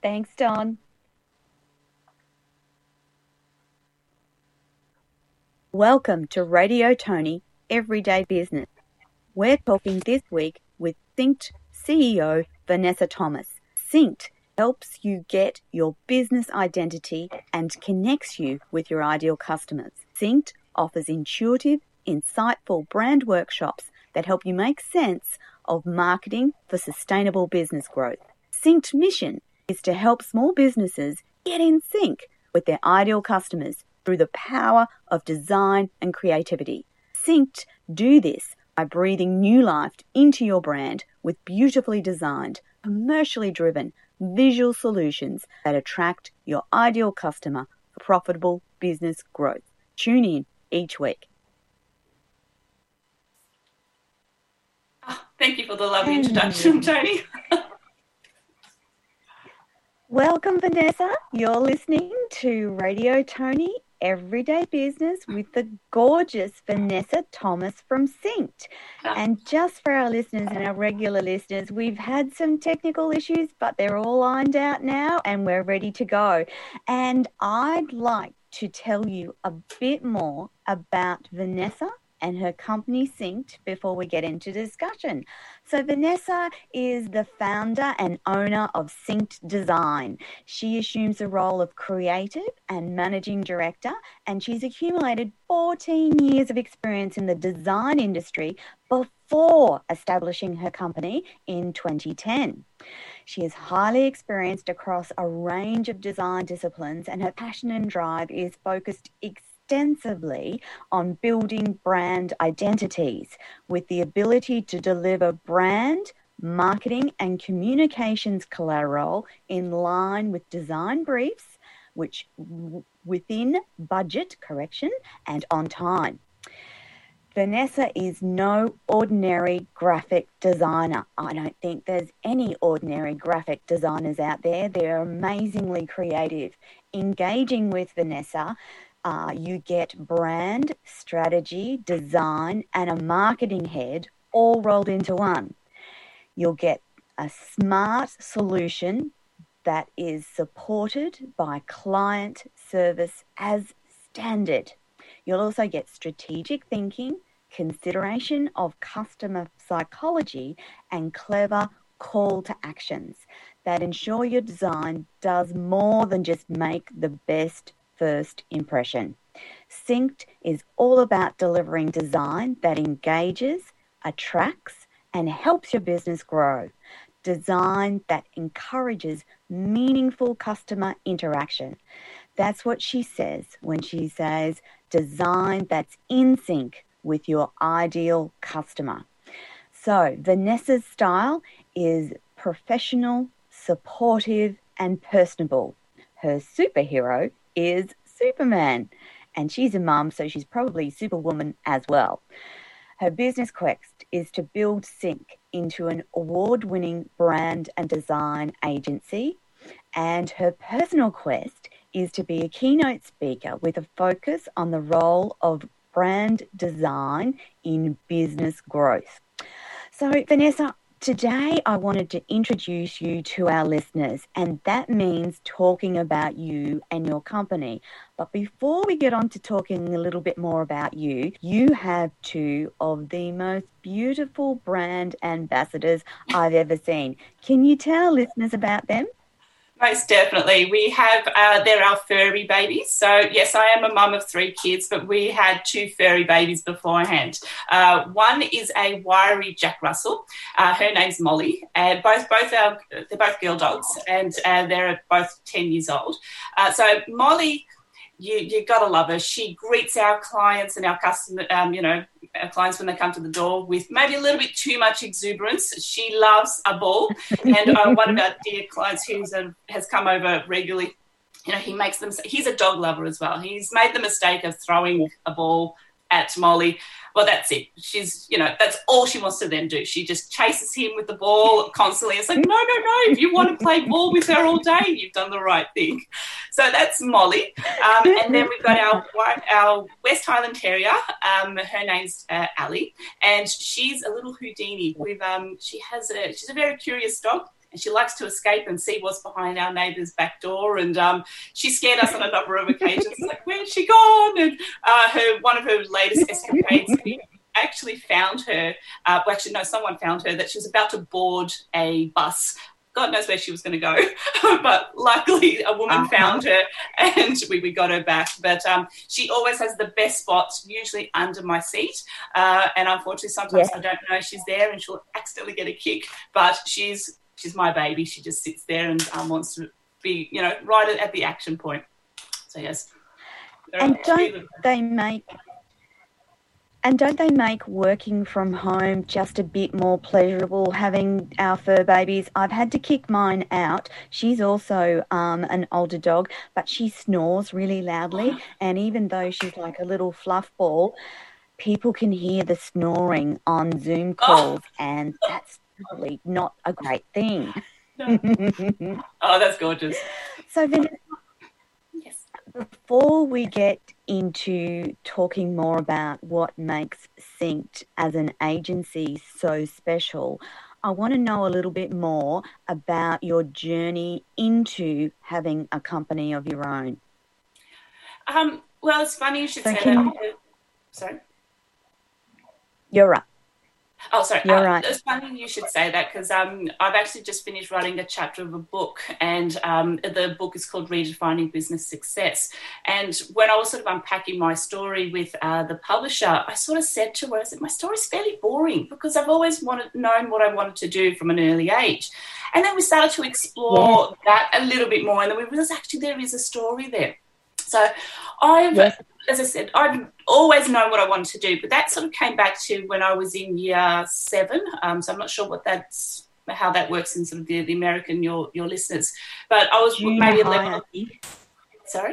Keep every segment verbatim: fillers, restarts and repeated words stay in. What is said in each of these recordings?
Thanks, Don. Welcome to Radio Tony Everyday Business. We're talking this week with Synced C E O Vanessa Thomas. Synced helps you get your business identity and connects you with your ideal customers. Synced offers intuitive, insightful brand workshops that help you make sense of marketing for sustainable business growth. Synced mission is to help small businesses get in sync with their ideal customers through the power of design and creativity. Synced do this by breathing new life into your brand with beautifully designed, commercially driven, visual solutions that attract your ideal customer for profitable business growth. Tune in each week. Oh, thank you for the lovely introduction, Tony. Welcome, Vanessa. You're listening to Radio Tony Everyday Business with the gorgeous Vanessa Thomas from Synced. And just for our listeners and our regular listeners, we've had some technical issues, but they're all ironed out now and we're ready to go. And I'd like to tell you a bit more about Vanessa and her company Synced before we get into discussion. So Vanessa is the founder and owner of Synced Design. She assumes the role of creative and managing director, and she's accumulated fourteen years of experience in the design industry before establishing her company in twenty ten. She is highly experienced across a range of design disciplines, and her passion and drive is focused extensively on building brand identities with the ability to deliver brand, marketing and communications collateral in line with design briefs, which w- within budget, correction, and on time. Vanessa is no ordinary graphic designer. I don't think there's any ordinary graphic designers out there. They're amazingly creative. Engaging with Vanessa, Uh, you get brand, strategy, design, and a marketing head all rolled into one. You'll get a smart solution that is supported by client service as standard. You'll also get strategic thinking, consideration of customer psychology, and clever call to actions that ensure your design does more than just make the best first impression. Synced is all about delivering design that engages, attracts, and helps your business grow. Design that encourages meaningful customer interaction. That's what she says when she says design that's in sync with your ideal customer. So Vanessa's style is professional, supportive, and personable. Her superhero is Superman, and she's a mum, so she's probably Superwoman as well. Her business quest is to build Sync into an award-winning brand and design agency, and her personal quest is to be a keynote speaker with a focus on the role of brand design in business growth. So, Vanessa, today I wanted to introduce you to our listeners, and that means talking about you and your company. But before we get on to talking a little bit more about you, you have two of the most beautiful brand ambassadors I've ever seen. Can you tell listeners about them? Most definitely. We have, uh, they're our furry babies. So, yes, I am a mum of three kids, but we had two furry babies beforehand. Uh, one is a wiry Jack Russell. Uh, her name's Molly. And both, both our, they're both girl dogs, and uh, they're both ten years old. Uh, so, Molly, you you got to love her. She greets our clients and our customer, um, you know, our clients when they come to the door with maybe a little bit too much exuberance. She loves a ball. And uh, one of our dear clients who has come over regularly, you know, he makes them, he's a dog lover as well. He's made the mistake of throwing a ball at Molly. Well, that's it. She's, you know, that's all she wants to then do. She just chases him with the ball constantly. It's like, no, no, no. If you want to play ball with her all day, you've done the right thing. So that's Molly. Um, and then we've got our our West Highland Terrier. Um, her name's uh, Ali, and she's a little Houdini. We've um, she has a she's a very curious dog. and she likes to escape and see what's behind our neighbour's back door. And um, she scared us on a number of occasions. Like, where's she gone? And uh, her one of her latest escapades, we actually found her. Uh, well, actually, no, someone found her that she was about to board a bus. God knows where she was going to go, but luckily a woman uh-huh. found her and we, we got her back. But um, she always has the best spots, usually under my seat. Uh, and unfortunately, sometimes yeah. I don't know she's there and she'll accidentally get a kick. But she's she's my baby. She just sits there and um, wants to be, you know, right at the action point. So, yes. And don't they make... And don't they make working from home just a bit more pleasurable, having our fur babies? I've had to kick mine out. She's also um, an older dog, but she snores really loudly. And even though she's like a little fluff ball, people can hear the snoring on Zoom calls, oh. and that's really not a great thing. No. Oh, that's gorgeous. So, Vanessa, yes. Before we get into talking more about what makes Synced as an agency so special, I want to know a little bit more about your journey into having a company of your own. Um, well, it's funny you should so say can, that. Sorry? You're right. Oh, sorry. You're uh, right. It's funny you should say that because um, I've actually just finished writing a chapter of a book, and um, the book is called Redefining Business Success. And when I was sort of unpacking my story with uh, the publisher, I sort of said to her, I said, my story's fairly boring because I've always wanted known what I wanted to do from an early age. And then we started to explore yeah. that a little bit more, and then we realised actually there is a story there. So I've... Yes. As I said, I've always known what I wanted to do, but that sort of came back to when I was in year seven. Um, so I'm not sure what that's how that works in sort of the, the American your your listeners. But I was junior maybe high, eleven. I think. Sorry,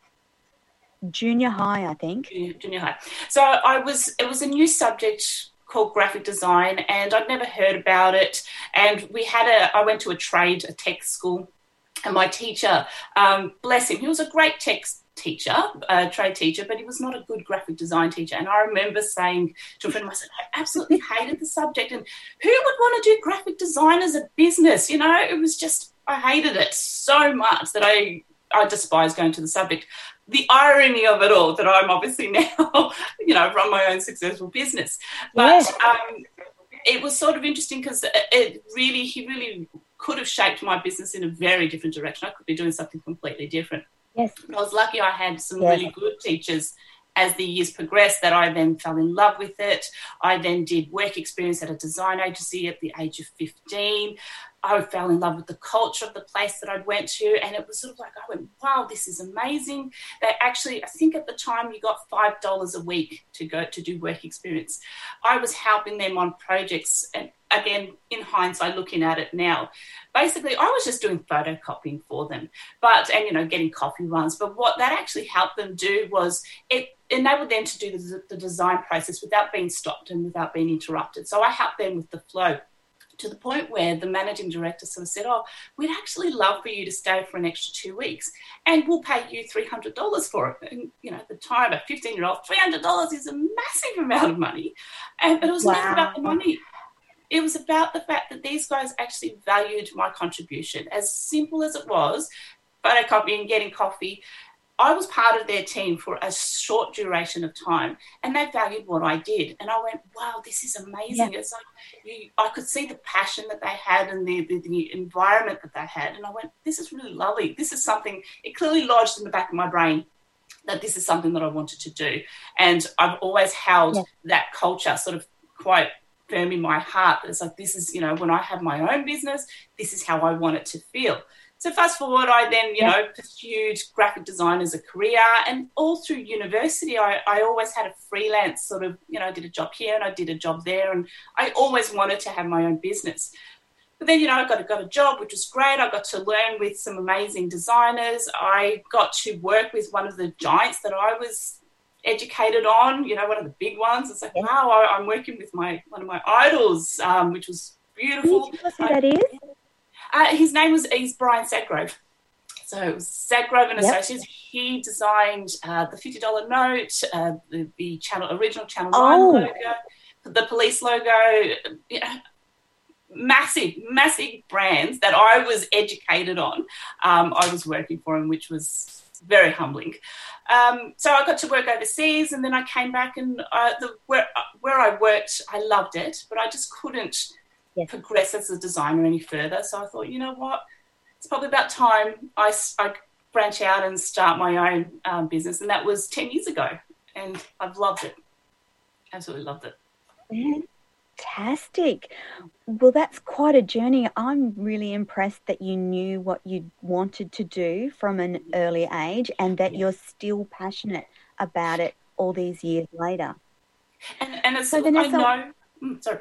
junior high, I think. Junior, junior high. So I was. It was a new subject called graphic design, and I'd never heard about it. And we had a. I went to a trade, a tech school, and my teacher, um, bless him, he was a great tech teacher, a trade teacher, but he was not a good graphic design teacher. And I remember saying to a friend of mine, I said, I absolutely hated the subject. And who would want to do graphic design as a business? You know, it was just, I hated it so much that I, I despised going to the subject. The irony of it all, that I'm obviously now, you know, run my own successful business. But yes. um, it was sort of interesting because it really, he really could have shaped my business in a very different direction. I could be doing something completely different. Yes. I was lucky I had some yes. really good teachers as the years progressed that I then fell in love with it. I then did work experience at a design agency at the age of fifteen. I fell in love with the culture of the place that I went to, and it was sort of like, I went, wow, this is amazing. They actually, I think at the time you got five dollars a week to go to do work experience. I was helping them on projects, and again, in hindsight, looking at it now, basically I was just doing photocopying for them, but, and, you know, getting coffee runs. But what that actually helped them do was it enabled them to do the, the design process without being stopped and without being interrupted. So I helped them with the flow, to the point where the managing director sort of said, oh, we'd actually love for you to stay for an extra two weeks and we'll pay you three hundred dollars for it. And, you know, at the time, a fifteen-year-old, three hundred dollars is a massive amount of money. And, but it was wow. never about the money. It was about the fact that these guys actually valued my contribution. As simple as it was, photocopying, getting coffee, I was part of their team for a short duration of time, and they valued what I did. And I went, wow, this is amazing. Yeah. It's like you, I could see the passion that they had and the, the, the environment that they had. And I went, this is really lovely. This is something, it clearly lodged in the back of my brain that this is something that I wanted to do. And I've always held yeah. that culture sort of quite firm in my heart. It's like, this is, you know, when I have my own business, this is how I want it to feel. So fast forward, I then, you yeah. know, pursued graphic design as a career, and all through university, I, I always had a freelance sort of, you know, I did a job here and I did a job there, and I always wanted to have my own business. But then, you know, I got, got a job, which was great. I got to learn with some amazing designers. I got to work with one of the giants that I was educated on, you know, one of the big ones. It's like, yeah. wow, I, I'm working with my one of my idols, um, which was beautiful. Can you tell us who that is? Uh, his name was he's Brian Sadgrove. So it was Sadgrove and yep. Associates. He designed uh, the fifty dollar note, uh, the, the channel original Channel oh. nine logo, the police logo. You know, massive, massive brands that I was educated on. Um, I was working for them, which was very humbling. Um, so I got to work overseas, and then I came back, and uh, the, where, where I worked, I loved it, but I just couldn't yes. progress as a designer any further. So I thought, you know what, it's probably about time I, I branch out and start my own um, business, and that was ten years ago, and I've loved it. Absolutely loved it. Fantastic. Well, that's quite a journey. I'm really impressed that you knew what you wanted to do from an early age, and that you're still passionate about it all these years later. And, and it's, so Vanessa, I know, mm, sorry.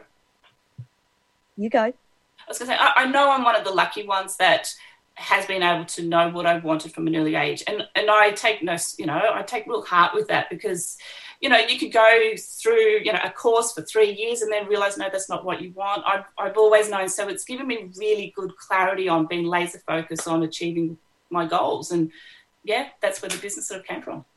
You go. I was going to say, I, I know I'm one of the lucky ones that has been able to know what I wanted from an early age. And, and I take no, you know, I take real heart with that, because you know, you could go through, you know, a course for three years and then realise, no, that's not what you want. I've, I've always known. So it's given me really good clarity on being laser focused on achieving my goals. And, yeah, that's where the business sort of came from.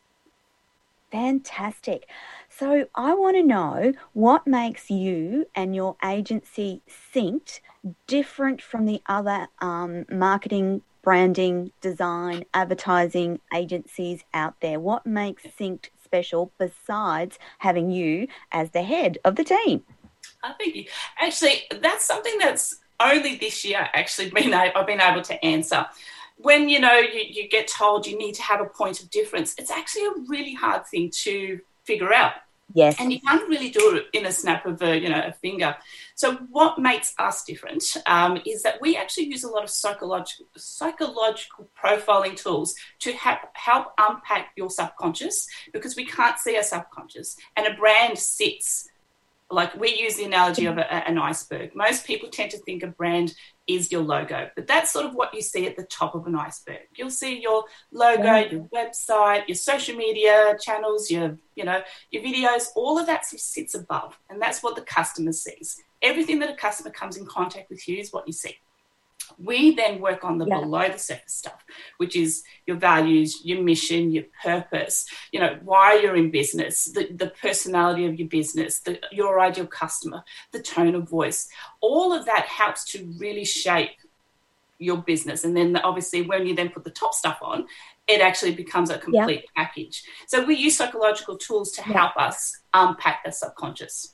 Fantastic. So I want to know what makes you and your agency Synced different from the other um, marketing, branding, design, advertising agencies out there. What makes Synced special besides having you as the head of the team? I think actually that's something that's only this year actually been I've been able to answer. When you know you, you get told you need to have a point of difference, it's actually a really hard thing to figure out. Yes. And you can't really do it in a snap of a, you know, a finger. So what makes us different um, is that we actually use a lot of psychological psychological profiling tools to ha- help unpack your subconscious, because we can't see our subconscious. And a brand sits, like we use the analogy of a, an iceberg. Most people tend to think a brand is your logo, but that's sort of what you see at the top of an iceberg. You'll see your logo, yeah. your website, your social media channels, your, you know, your videos, all of that sort of sits above, and that's what the customer sees. Everything that a customer comes in contact with you is what you see. We then work on the yeah. below the surface stuff, which is your values, your mission, your purpose, you know, why you're in business, the, the personality of your business, the, your ideal customer, the tone of voice. All of that helps to really shape your business. And then obviously when you then put the top stuff on, it actually becomes a complete yeah. package. So we use psychological tools to yeah. help us unpack the subconscious.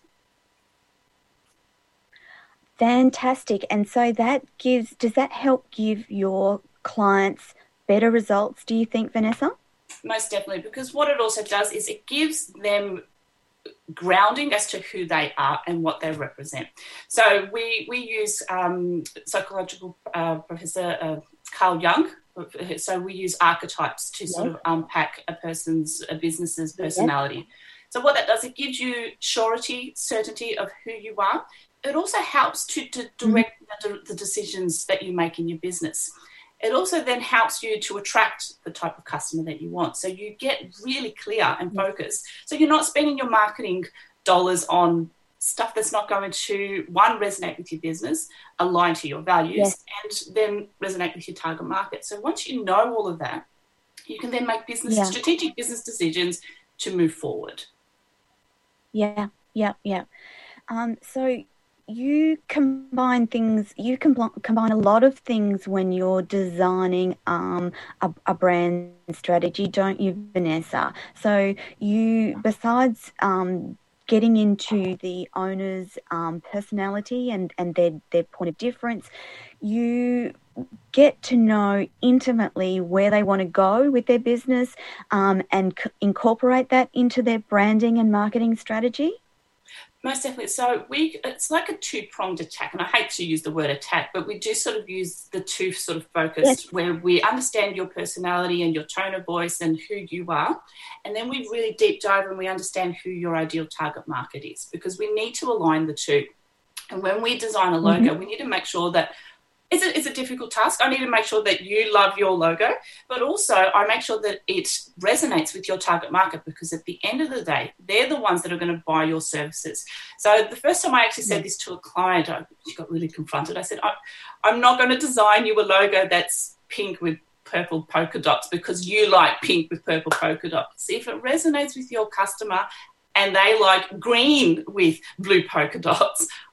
Fantastic. And so that gives, does that help give your clients better results, do you think, Vanessa? Most definitely, because what it also does is it gives them grounding as to who they are and what they represent. So we, we use um, psychological uh, professor uh, Carl Jung. So we use archetypes to yes. sort of unpack a person's, a business's personality. Yes. So what that does, it gives you surety, certainty of who you are. It also helps to, to direct mm-hmm. the, the decisions that you make in your business. It also then helps you to attract the type of customer that you want. So you get really clear and focused. So you're not spending your marketing dollars on stuff that's not going to, one, resonate with your business, align to your values, yes. and then resonate with your target market. So once you know all of that, you can then make business yeah. strategic business decisions to move forward. Yeah, yeah, yeah. Um, so you combine things, you com- combine a lot of things when you're designing um, a, a brand strategy, don't you, Vanessa? So you, besides um, getting into the owner's um, personality and, and their, their point of difference, you get to know intimately where they want to go with their business um, and c- incorporate that into their branding and marketing strategy? Most definitely. So we, it's like a two-pronged attack, and I hate to use the word attack, but we do sort of use the two sort of focus yes. where we understand your personality and your tone of voice and who you are, and then we really deep dive and we understand who your ideal target market is, because we need to align the two. And when we design a logo, mm-hmm. we need to make sure that It's a, it's a difficult task. I need to make sure that you love your logo, but also I make sure that it resonates with your target market, because at the end of the day, they're the ones that are going to buy your services. So the first time I actually said this to a client, I, she got really confronted. I said, I, I'm not going to design you a logo that's pink with purple polka dots because you like pink with purple polka dots. See, if it resonates with your customer and they like green with blue polka dots,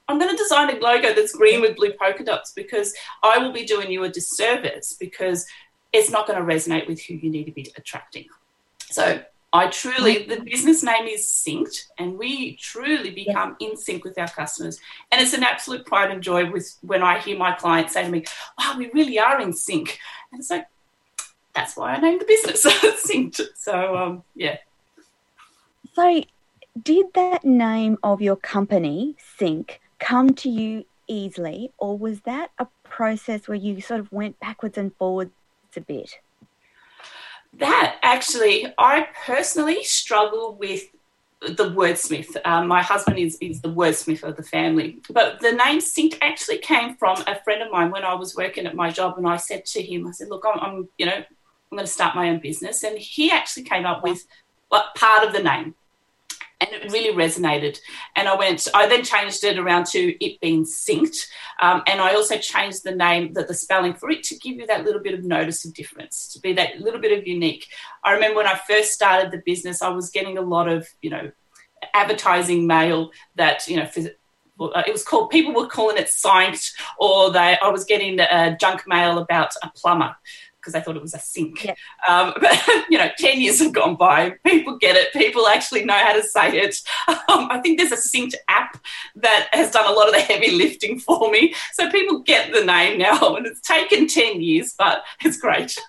I'm going to design a logo that's green with blue polka dots, because I will be doing you a disservice, because it's not going to resonate with who you need to be attracting. So I truly, the business name is Synced, and we truly become in sync with our customers. And it's an absolute pride and joy with when I hear my clients say to me, wow, we really are in sync. And it's like, that's why I named the business Synced. So, um, yeah. So did that name of your company, Sync, come to you easily, or was that a process where you sort of went backwards and forwards a bit? That actually, I personally struggle with the wordsmith. Um, my husband is, is the wordsmith of the family. But the name Synced actually came from a friend of mine when I was working at my job, and I said to him, I said, look, I'm, I'm you know, I'm going to start my own business. And he actually came up with well, part of the name. And it really resonated. And I went, I then changed it around to it being Synced. Um, and I also changed the name, the, the spelling for it to give you that little bit of notice of difference, to be that little bit of unique. I remember when I first started the business, I was getting a lot of, you know, advertising mail that, you know, for, it was called, people were calling it Synced, or they, I was getting uh, junk mail about a plumber, because I thought it was a sink. Yeah. Um, but, you know, ten years have gone by. People get it. People actually know how to say it. Um, I think there's a Synced app that has done a lot of the heavy lifting for me. So people get the name now, and it's taken ten years, but it's great.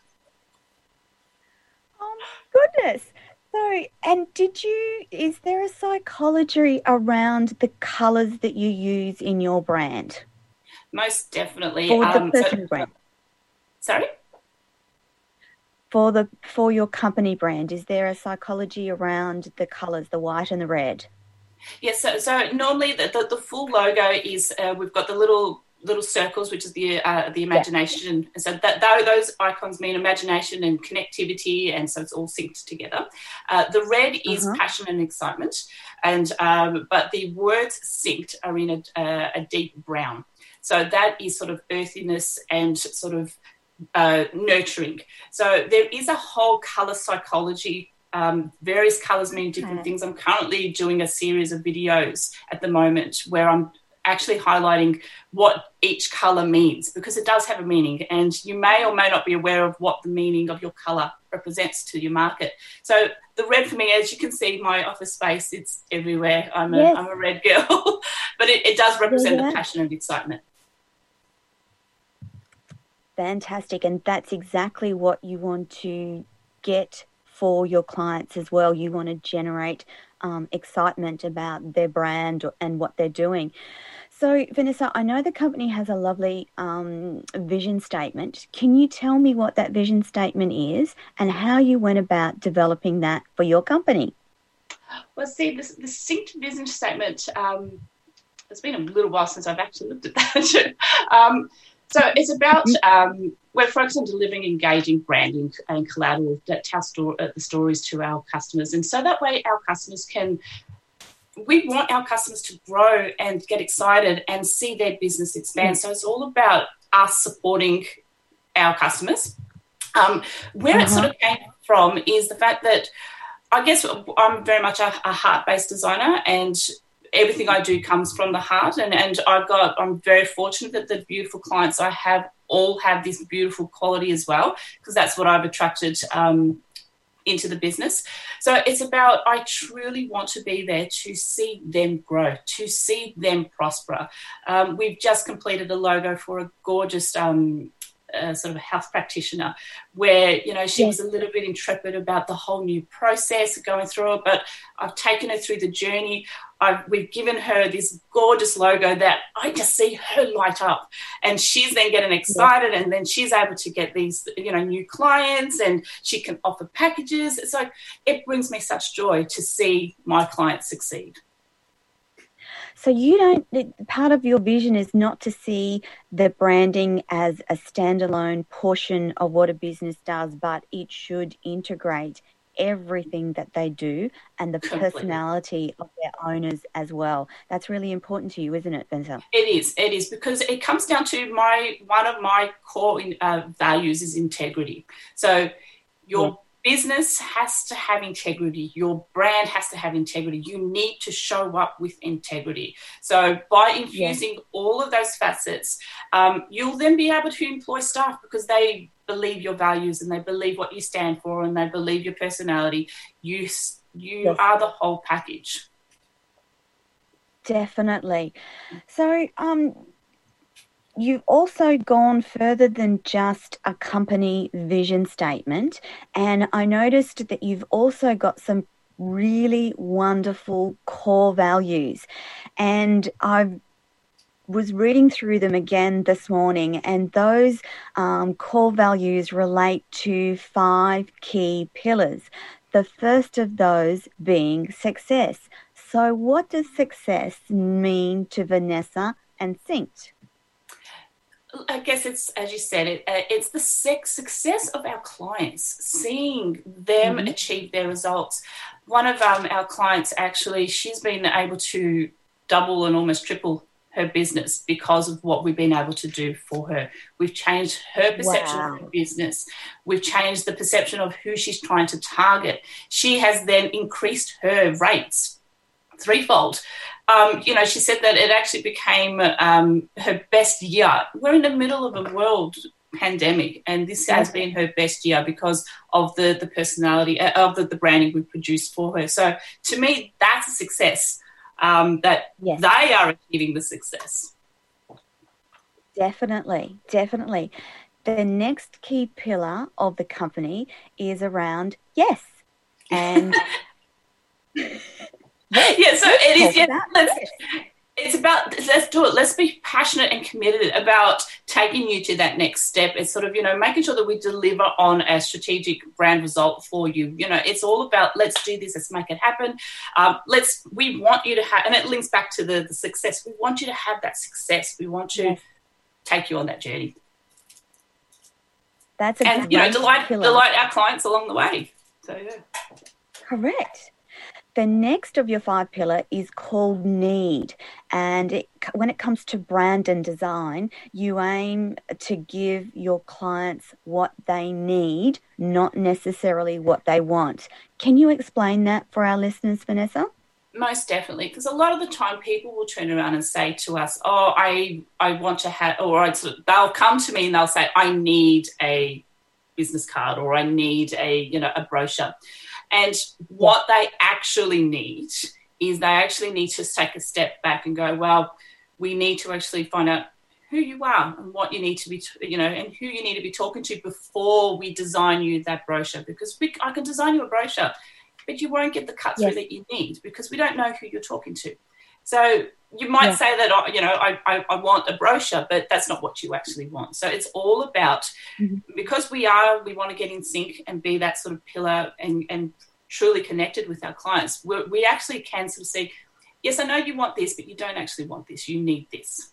Oh, my goodness. So, and did you, is there a psychology around the colours that you use in your brand? Most definitely. For the um, personal so, brand. Sorry? For the for your company brand, is there a psychology around the colours, the white and the red? Yes, so, so normally the, the, the full logo is, uh, we've got the little little circles, which is the uh, the imagination. Yeah. So that, that those icons mean imagination and connectivity, and so it's all synced together. Uh, the red is uh-huh. passion and excitement, and um, but the words synced are in a, uh, a deep brown. So that is sort of earthiness and sort of Uh, nurturing. So there is a whole colour psychology. Um, various colours mean different okay. things. I'm currently doing a series of videos at the moment where I'm actually highlighting what each colour means, because it does have a meaning, and you may or may not be aware of what the meaning of your colour represents to your market. So the red for me, as you can see, my office space, it's everywhere. I'm a, yes. I'm a red girl, but it, it does represent yeah, yeah. the passion and excitement. Fantastic. And that's exactly what you want to get for your clients as well. You want to generate um, excitement about their brand and what they're doing. So, Vanessa, I know the company has a lovely um, vision statement. Can you tell me what that vision statement is and how you went about developing that for your company? Well, see, this, the Synced vision statement, um, it's been a little while since I've actually looked at that. um, So it's about, um, we're focused on delivering engaging branding and collateral that tell sto- uh, the stories to our customers. And so that way our customers can, we want our customers to grow and get excited and see their business expand. Mm. So it's all about us supporting our customers. Um, where uh-huh. it sort of came from is the fact that I guess I'm very much a, a heart-based designer, and everything I do comes from the heart, and, and I've got, I'm very fortunate that the beautiful clients I have all have this beautiful quality as well, because that's what I've attracted um, into the business. So it's about, I truly want to be there to see them grow, to see them prosper. Um, we've just completed a logo for a gorgeous um, uh, sort of a health practitioner where, you know, she yes. was a little bit intrepid about the whole new process going through it, but I've taken her through the journey. I've, we've given her this gorgeous logo that I just see her light up, and she's then getting excited, and then she's able to get these, you know, new clients, and she can offer packages. It's like, it brings me such joy to see my clients succeed. So you don't, part of your vision is not to see the branding as a standalone portion of what a business does, but it should integrate everything that they do and the Completely. personality of their owners as well. That's really important to you, isn't it, Vanessa? It is. It is, because it comes down to my, one of my core uh, values is integrity. So your yeah. business has to have integrity. Your brand has to have integrity. You need to show up with integrity. So by infusing yeah. all of those facets, um, you'll then be able to employ staff because they believe your values and they believe what you stand for and they believe your personality. You, you yes. are the whole package. Definitely. So, um, you've also gone further than just a company vision statement, and I noticed that you've also got some really wonderful core values, and I was reading through them again this morning, and those um, core values relate to five key pillars. The first of those being success. So what does success mean to Vanessa and Synced? I guess it's, as you said, it, uh, it's the sex success of our clients, seeing them mm-hmm. achieve their results. One of um, our clients, actually, she's been able to double and almost triple her business because of what we've been able to do for her. We've changed her perception wow. of her business. We've changed the perception of who she's trying to target. She has then increased her rates threefold. Um, you know, she said that it actually became um, her best year. We're in the middle of a world pandemic, and this has been her best year because of the, the personality, uh, of the, the branding we produced for her. So to me, that's a success, um, that yes. they are achieving the success. Definitely, definitely. The next key pillar of the company is around yes. And... Yes, yeah, so it is. Yeah, let's, it's about let's do it. Let's be passionate and committed about taking you to that next step. It's sort of, you know, making sure that we deliver on a strategic brand result for you. You know, it's all about let's do this, let's make it happen. Um, let's. We want you to have, and it links back to the, the success. We want you to have that success. We want to yes. take you on that journey. That's a and you know delight pillar. delight our clients along the way. So yeah, correct. The next of your five pillar is called need. And it, when it comes to brand and design, you aim to give your clients what they need, not necessarily what they want. Can you explain that for our listeners, Vanessa? Most definitely, because a lot of the time people will turn around and say to us, oh, I, I want to have, or I'd sort of, they'll come to me and they'll say, I need a business card or I need a, you know, a brochure. And what they actually need is they actually need to take a step back and go, well, we need to actually find out who you are and what you need to be, you know, and who you need to be talking to before we design you that brochure. Because we, I can design you a brochure, but you won't get the cut through yes. that you need because we don't know who you're talking to. So you might yeah. say that, you know, I, I, I want a brochure, but that's not what you actually want. So it's all about, mm-hmm. because we are, we want to get in sync and be that sort of pillar and, and truly connected with our clients. We're, we actually can sort of see, yes, I know you want this, but you don't actually want this. You need this.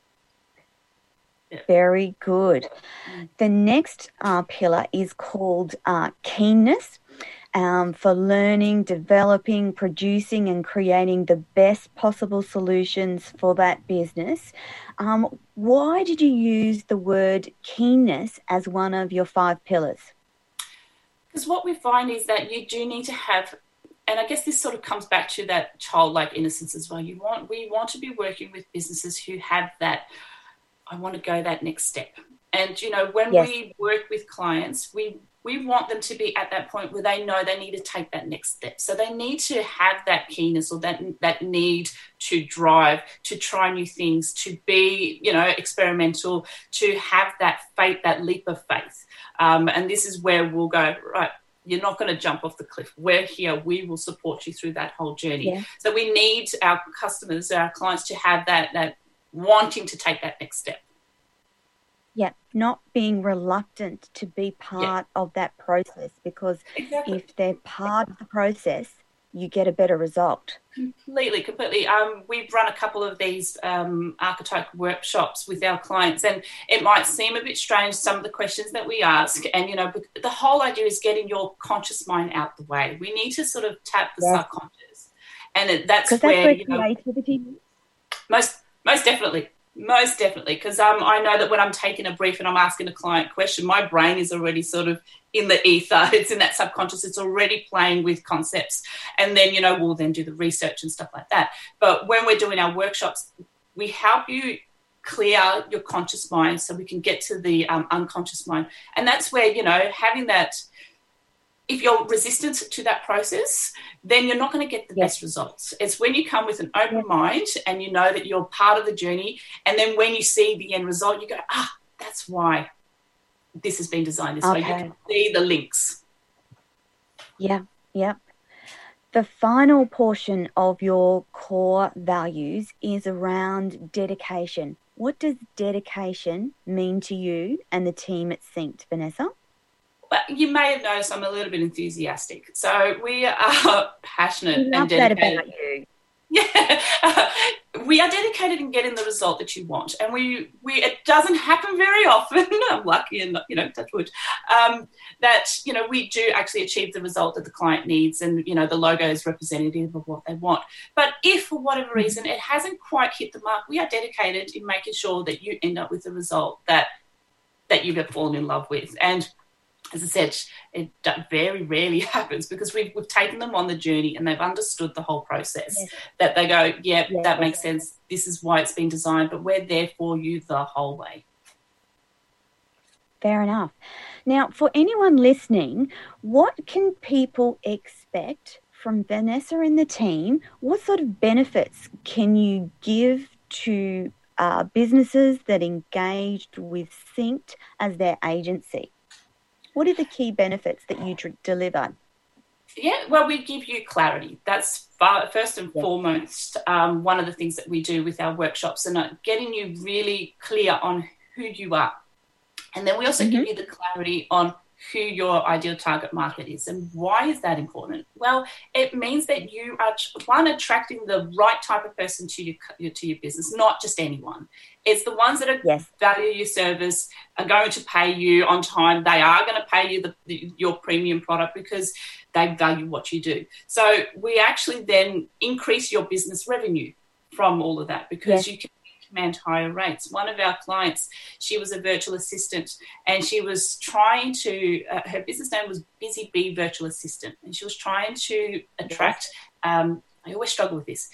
Yeah. Very good. The next uh, pillar is called uh, keenness. Um, for learning, developing, producing and creating the best possible solutions for that business. Um, why did you use the word keenness as one of your five pillars? Because what we find is that you do need to have, and I guess this sort of comes back to that childlike innocence as well. You want, we want to be working with businesses who have that, I want to go that next step. And, you know, when yes. we work with clients, we we want them to be at that point where they know they need to take that next step. So they need to have that keenness or that that need to drive, to try new things, to be, you know, experimental, to have that faith, that leap of faith. Um, and this is where we'll go, right, you're not going to jump off the cliff. We're here. We will support you through that whole journey. Yeah. So we need our customers, our clients to have that that wanting to take that next step. Yeah, not being reluctant to be part yeah. of that process, because exactly. if they're part of the process, you get a better result. Completely, completely. Um, we've run a couple of these um, archetype workshops with our clients, and it might seem a bit strange, some of the questions that we ask. And, you know, the whole idea is getting your conscious mind out the way. We need to sort of tap the yes. subconscious. And it, that's where, that's where you know, creativity most, most definitely. Most definitely, because um, I know that when I'm taking a brief and I'm asking a client question, my brain is already sort of in the ether. It's in that subconscious. It's already playing with concepts. And then, you know, we'll then do the research and stuff like that. But when we're doing our workshops, we help you clear your conscious mind so we can get to the um, unconscious mind. And that's where, you know, having that, if you're resistant to that process, then you're not going to get the yes. best results. It's when you come with an open yes. mind and you know that you're part of the journey, and then when you see the end result, you go, ah, that's why this has been designed this okay. way. You can see the links. Yeah, yeah. The final portion of your core values is around dedication. What does dedication mean to you and the team at Synced, Vanessa? Well, you may have noticed I'm a little bit enthusiastic. So we are passionate we love and dedicated. That about you. Yeah, uh, we are dedicated in getting the result that you want, and we we it doesn't happen very often. I'm lucky, and you know, touch wood, um, that you know we do actually achieve the result that the client needs, and you know the logo is representative of what they want. But if for whatever reason it hasn't quite hit the mark, we are dedicated in making sure that you end up with the result that that you have fallen in love with. And as I said, it very rarely happens because we've, we've taken them on the journey and they've understood the whole process, yes. that they go, yeah, yes. that makes sense. This is why it's been designed, but we're there for you the whole way. Fair enough. Now, for anyone listening, what can people expect from Vanessa and the team? What sort of benefits can you give to uh, businesses that engaged with Synced as their agency? What are the key benefits that you d- deliver? Yeah, well, we give you clarity. That's far, first and yeah. foremost um, one of the things that we do with our workshops, and uh, getting you really clear on who you are. And then we also mm-hmm. give you the clarity on who your ideal target market is. And why is that important? Well, it means that you are, one, attracting the right type of person to your to your business, not just anyone. It's the ones that are yes. value your service, are going to pay you on time. They are going to pay you the, the, your premium product because they value what you do. So we actually then increase your business revenue from all of that because yes. you can command higher rates. One of our clients, she was a virtual assistant and she was trying to, uh, her business name was Busy Bee Virtual Assistant, and she was trying to attract, um, I always struggle with this,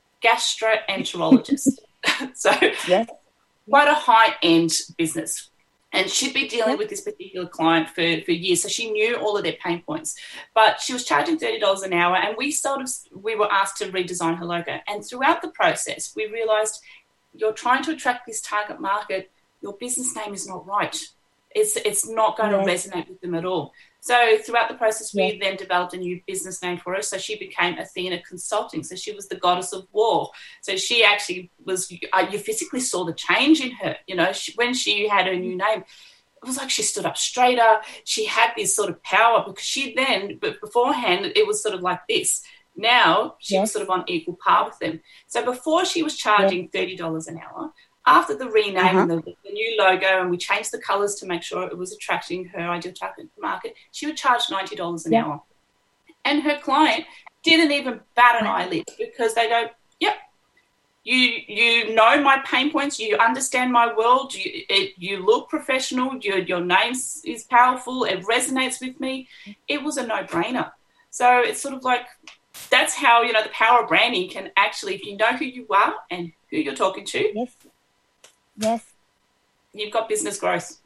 gastroenterologists. So yes. quite a high-end business. And she'd been dealing yep. with this particular client for, for years, so she knew all of their pain points. But she was charging thirty dollars an hour, and we sort of we were asked to redesign her logo. And throughout the process, we realised you're trying to attract this target market, your business name is not right. It's it's not going yes. to resonate with them at all. So throughout the process, yes. we then developed a new business name for her. So she became Athena Consulting. So she was the goddess of war. So she actually was, uh, you physically saw the change in her. You know, she, when she had her new name, it was like she stood up straighter. She had this sort of power because she then, but beforehand, it was sort of like this. Now she yes. was sort of on equal par with them. So before she was charging yes. thirty dollars an hour. After the rename uh-huh. and the, the new logo, and we changed the colours to make sure it was attracting her ideal target market, she would charge ninety dollars an yeah. hour. And her client didn't even bat an eyelid because they go, yep, you you know my pain points, you understand my world, you, it, you look professional, your, your name is powerful, it resonates with me. It was a no-brainer. So it's sort of like, that's how, you know, the power of branding can actually, if you know who you are and who you're talking to, yes. Yes. you've got business growth.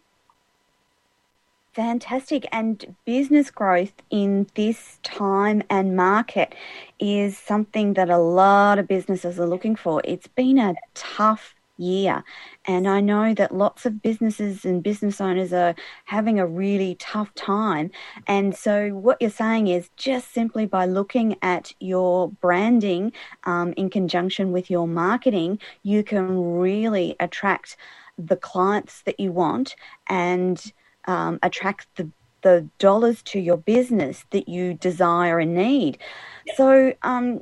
Fantastic. And business growth in this time and market is something that a lot of businesses are looking for. It's been a tough year, and I know that lots of businesses and business owners are having a really tough time. And so what you're saying is just simply by looking at your branding um, in conjunction with your marketing, you can really attract the clients that you want and um, attract the the dollars to your business that you desire and need. Yeah. So um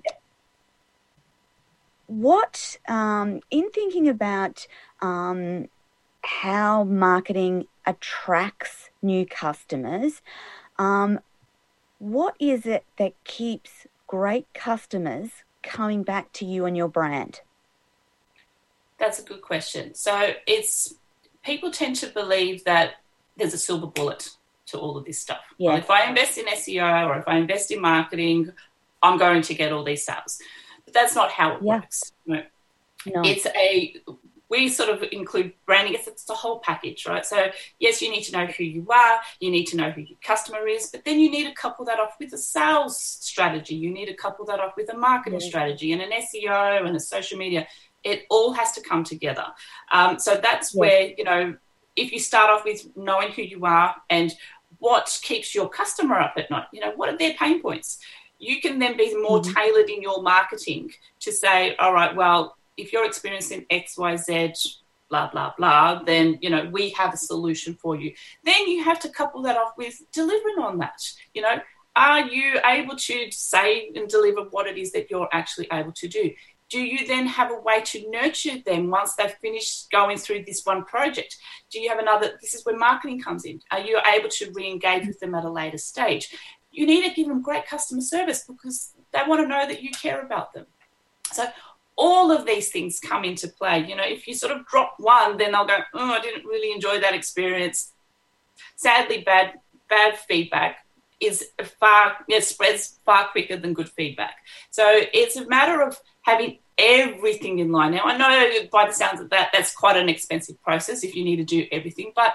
What, um, in thinking about um, how marketing attracts new customers, um, what is it that keeps great customers coming back to you and your brand? That's a good question. So it's people tend to believe that there's a silver bullet to all of this stuff. Yeah. Well, if I invest in S E O or if I invest in marketing, I'm going to get all these sales. But that's not how it Yeah. works. No. No. It's a, we sort of include branding. It's, it's a whole package, right? So yes, you need to know who you are. You need to know who your customer is, but then you need to couple that off with a sales strategy. You need to couple that off with a marketing Yeah. strategy and an S E O and a social media. It all has to come together. Um, so that's Yeah. where, you know, if you start off with knowing who you are and what keeps your customer up at night, you know, what are their pain points? You can then be more Mhm. tailored in your marketing to say, all right, well, if you're experiencing X, Y, Z, blah, blah, blah, then, you know, we have a solution for you. Then you have to couple that off with delivering on that. You know, are you able to say and deliver what it is that you're actually able to do? Do you then have a way to nurture them once they've finished going through this one project? Do you have another? This is where marketing comes in. Are you able to re-engage with them at a later stage? You need to give them great customer service because they want to know that you care about them. So all of these things come into play. You know, if you sort of drop one, then they'll go, oh, I didn't really enjoy that experience. Sadly, bad bad feedback is far, it spreads far quicker than good feedback. So it's a matter of having everything in line. Now, I know by the sounds of that, that's quite an expensive process if you need to do everything. But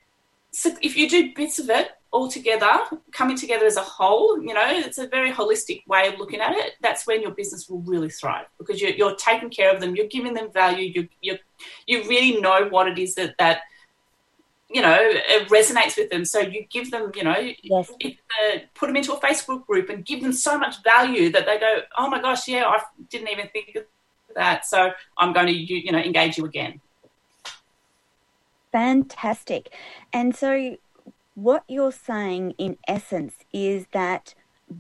so if you do bits of it all together, coming together as a whole, you know, it's a very holistic way of looking at it. That's when your business will really thrive because you're, you're taking care of them. You're giving them value. You you you really know what it is that, that you know, it resonates with them. So you give them, you know, Yes. if, uh, put them into a Facebook group and give them so much value that they go, oh my gosh, yeah, I didn't even think of that. So I'm going to, you know, engage you again. Fantastic. And so what you're saying in essence is that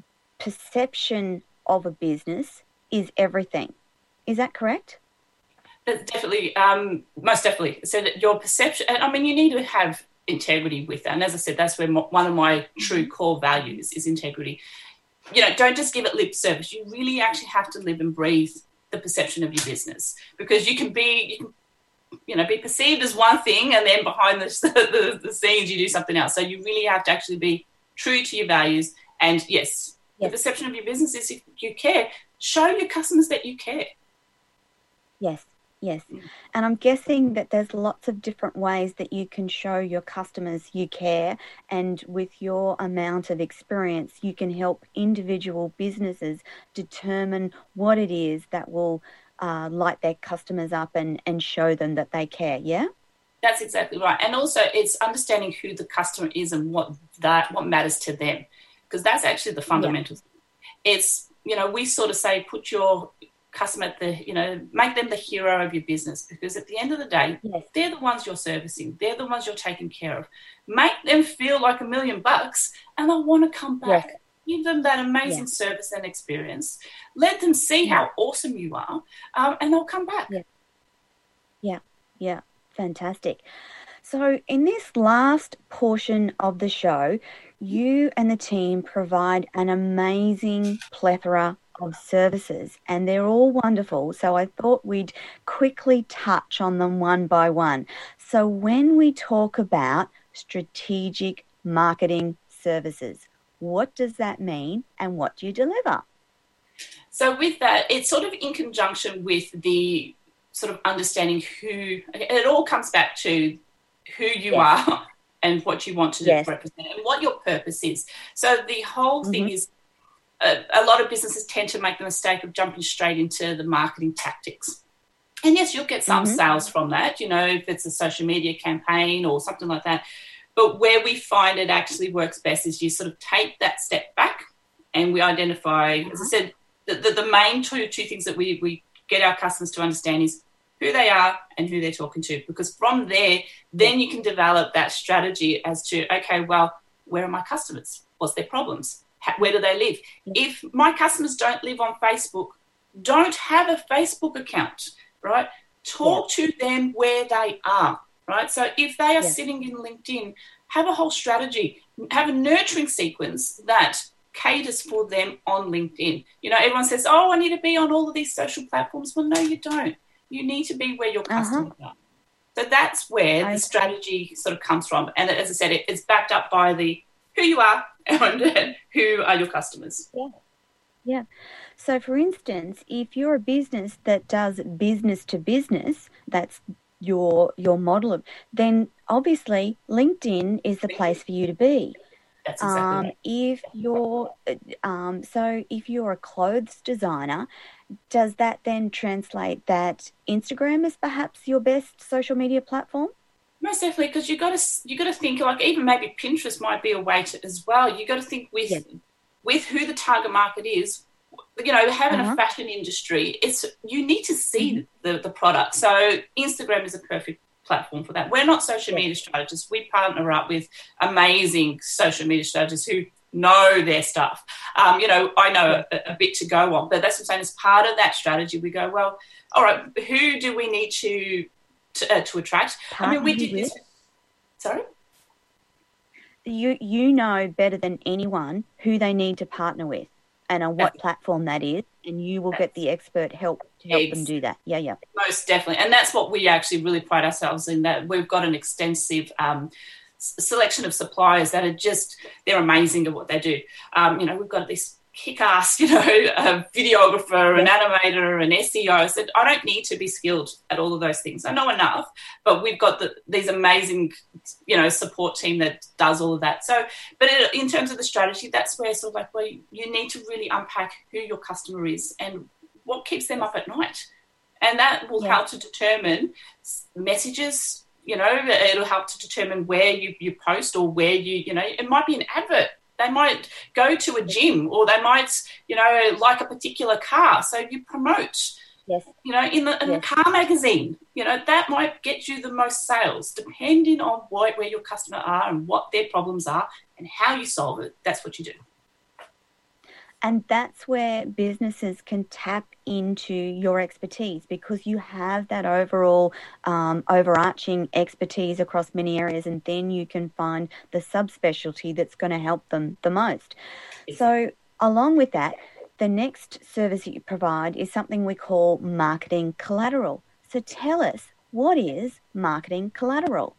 perception of a business is everything. Is that correct? Definitely, um, most definitely. So that your perception, and I mean, you need to have integrity with that. And as I said, that's where mo- one of my true core values is integrity. You know, don't just give it lip service. You really actually have to live and breathe the perception of your business because you can be, you can, you know, be perceived as one thing and then behind the, the, the scenes you do something else. So you really have to actually be true to your values. And yes, yes. the perception of your business is if you care, show your customers that you care. Yes. Yes. And I'm guessing that there's lots of different ways that you can show your customers you care. And with your amount of experience, you can help individual businesses determine what it is that will uh, light their customers up and, and show them that they care. Yeah? That's exactly right. And also it's understanding who the customer is and what that what matters to them, because that's actually the fundamentals. Yeah. It's, you know, we sort of say put your customer at the, you know, make them the hero of your business, because at the end of the day, yes. they're the ones you're servicing. They're the ones you're taking care of. Make them feel like a million bucks and they'll want to come back. Yes. Give them that amazing yes. service and experience. Let them see yeah. how awesome you are, um, and they'll come back. Yeah. yeah, yeah, fantastic. So in this last portion of the show, you and the team provide an amazing plethora of services, and they're all wonderful. So I thought we'd quickly touch on them one by one. So when we talk about strategic marketing services, what does that mean and what do you deliver? So with that, it's sort of in conjunction with the sort of understanding who, it all comes back to who you yes. are and what you want to yes. represent and what your purpose is. So the whole mm-hmm. thing is, A, a lot of businesses tend to make the mistake of jumping straight into the marketing tactics. And yes, you'll get some mm-hmm. sales from that, you know, if it's a social media campaign or something like that. But where we find it actually works best is you sort of take that step back and we identify, mm-hmm. as I said, the, the, the main two, two things that we, we get our customers to understand is who they are and who they're talking to. Because from there, then you can develop that strategy as to, okay, well, where are my customers? What's their problems? Where do they live? If my customers don't live on Facebook, don't have a Facebook account, right? Talk yeah. to them where they are, right? So if they are yeah. sitting in LinkedIn, have a whole strategy, have a nurturing sequence that caters for them on LinkedIn. You know, everyone says, oh, I need to be on all of these social platforms. Well, no, you don't. You need to be where your Uh-huh. customers are. So that's where Okay. the strategy sort of comes from. And as I said, it, it's backed up by the who you are and who are your customers. Yeah. Yeah. So, for instance, if you're a business that does business to business, that's your your model of, then obviously LinkedIn is the place for you to be. That's exactly Um, right. if you're um, so if you're a clothes designer, does that then translate that Instagram is perhaps your best social media platform? Most definitely, because you got to you got to think like even maybe Pinterest might be a way to as well. You got to think with Yes. with who the target market is. You know, having Uh-huh. a fashion industry, it's you need to see Mhm. the, the product. So Instagram is a perfect platform for that. We're not social Yes. media strategists. We partner up with amazing social media strategists who know their stuff. Um, you know, I know Yes. a, a bit to go on, but that's what I'm saying. As part of that strategy, we go, well, all right, who do we need to to, uh, to attract? I mean, Partner we you did with? this. Sorry? You you know better than anyone who they need to partner with and on what That's, platform that is, and you will get that's the expert help to help them eggs. do that. Yeah, yeah. Most definitely. And that's what we actually really pride ourselves in, that we've got an extensive um, s- selection of suppliers that are just, they're amazing at what they do. Um, you know, we've got this kick-ass, you know, a videographer, an Yes. animator, an S E O. So I don't need to be skilled at all of those things. I know enough, but we've got the, these amazing, you know, support team that does all of that. So, but it, in terms of the strategy, that's where sort of like, well, you need to really unpack who your customer is and what keeps them up at night. And that will Yeah. help to determine messages, you know, it'll help to determine where you, you post or where you, you know, it might be an advert. They might go to a gym or they might, you know, like a particular car. So you promote, Yes. you know, in the, in Yes. the car magazine, you know, that might get you the most sales depending on what, where your customer are and what their problems are and how you solve it. That's what you do. And that's where businesses can tap into your expertise, because you have that overall um, overarching expertise across many areas, and then you can find the subspecialty that's going to help them the most. So along with that, the next service that you provide is something we call marketing collateral. So tell us, what is marketing collateral?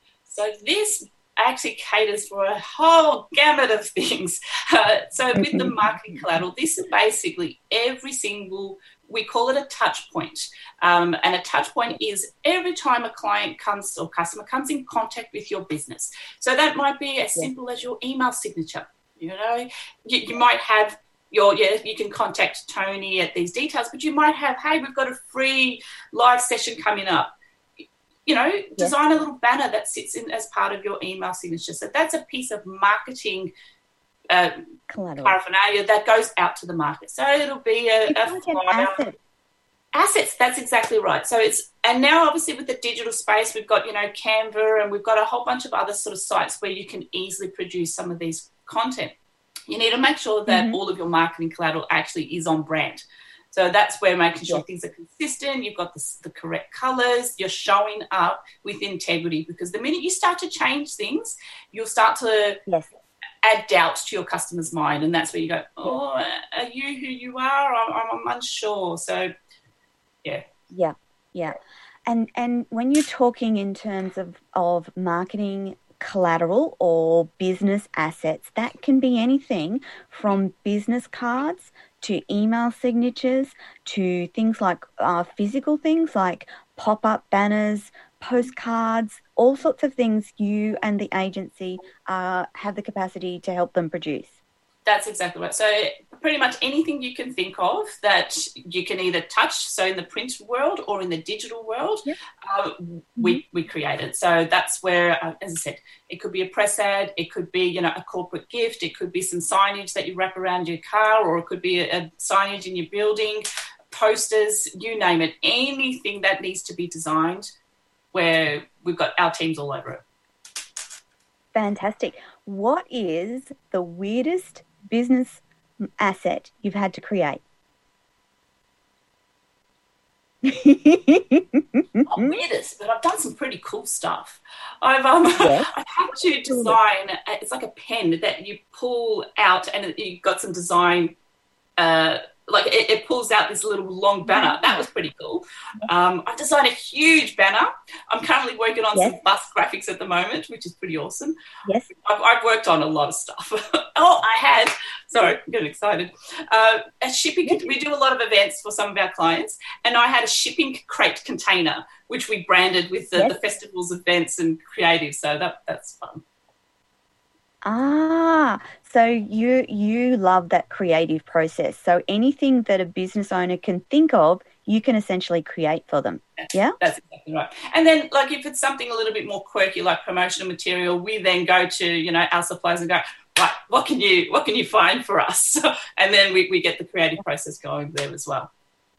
So this actually caters for a whole gamut of things. Uh, so with the marketing collateral, this is basically every single, we call it a touch point. Um, and a touch point is every time a client comes or customer comes in contact with your business. So that might be as simple as your email signature. You know, you, you might have your, yeah, you can contact Tony at these details, but you might have, hey, we've got a free live session coming up. You know, design a little banner that sits in as part of your email signature. So that's a piece of marketing uh, paraphernalia that goes out to the market. So it'll be a, it's a like flyer. an asset. Assets, that's exactly right. So it's, and now obviously with the digital space, we've got, you know, Canva, and we've got a whole bunch of other sort of sites where you can easily produce some of these content. You need to make sure that mm-hmm. all of your marketing collateral actually is on brand. So that's where making sure yes. things are consistent, you've got the, the correct colours, you're showing up with integrity, because the minute you start to change things, you'll start to yes. add doubt to your customer's mind, and that's where you go, oh, are you who you are? I'm, I'm unsure. So, yeah. Yeah, yeah. And and when you're talking in terms of, of marketing collateral or business assets, that can be anything from business cards to email signatures to things like uh, physical things like pop-up banners, postcards, all sorts of things you and the agency uh, have the capacity to help them produce. That's exactly right. So pretty much anything you can think of that you can either touch, so in the print world or in the digital world, yep. uh, we, we created. So that's where, uh, as I said, it could be a press ad, it could be, you know, a corporate gift, it could be some signage that you wrap around your car, or it could be a, a signage in your building, posters, you name it, anything that needs to be designed, where we've got our teams all over it. Fantastic. What is the weirdest business asset you've had to create? Not weirdest, but I've done some pretty cool stuff. I've um, yes. I've had to design. It's like a pen that you pull out, and you've got some design, uh, like it, it pulls out this little long banner. That was pretty cool. Um, I've designed a huge banner. I'm currently working on yes. some bus graphics at the moment, which is pretty awesome. Yes. I've, I've worked on a lot of stuff. oh, I had, sorry, I'm getting excited. Uh, a shipping, yes. We do a lot of events for some of our clients, and I had a shipping crate container, which we branded with the, yes. the festivals, events and creative. So that that's fun. Ah, so you you love that creative process. So anything that a business owner can think of, you can essentially create for them. Yeah? That's exactly right. And then, like, if it's something a little bit more quirky, like promotional material, we then go to, you know, our suppliers and go, right, what can you what can you find for us? And then we, we get the creative process going there as well.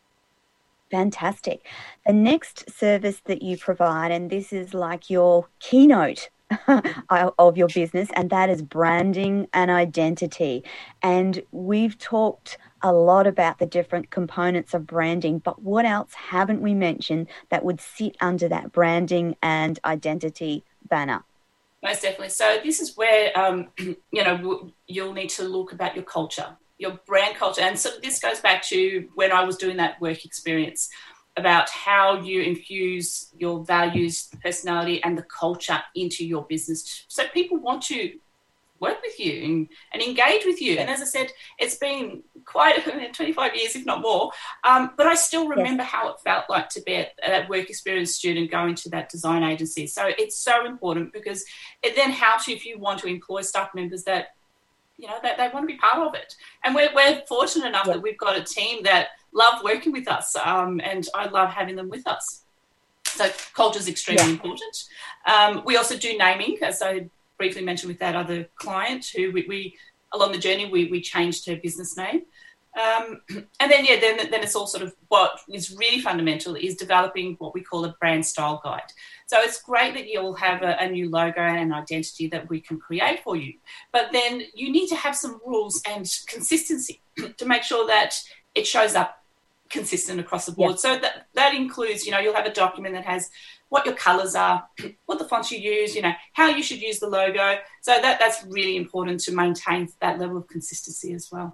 Fantastic. The next service that you provide, and this is like your keynote of your business, and that is branding and identity. And we've talked a lot about the different components of branding, but what else haven't we mentioned that would sit under that branding and identity banner? Most definitely. So this is where, um, you know, you'll need to look about your culture, your brand culture. And so this goes back to when I was doing that work experience, about how you infuse your values, personality, and the culture into your business, so people want to work with you and, and engage with you. Yes. And as I said, it's been quite twenty-five years, if not more, um, but I still remember yes. how it felt like to be a, a work experience student going to that design agency. So it's so important, because it then helps you if you want to employ staff members that, you know, that they want to be part of it. And we're, we're fortunate enough yes. that we've got a team that love working with us, um, and I love having them with us. So culture is extremely yeah. important. Um, we also do naming, as I briefly mentioned with that other client who we, we along the journey, we, we changed her business name. Um, and then, yeah, then, then it's all sort of what is really fundamental is developing what we call a brand style guide. So it's great that you'll have a, a new logo and identity that we can create for you. But then you need to have some rules and consistency to make sure that it shows up consistent across the board. Yep. So that, that includes, you know, you'll have a document that has what your colours are, what the fonts you use, you know, how you should use the logo. So that that's really important to maintain that level of consistency as well.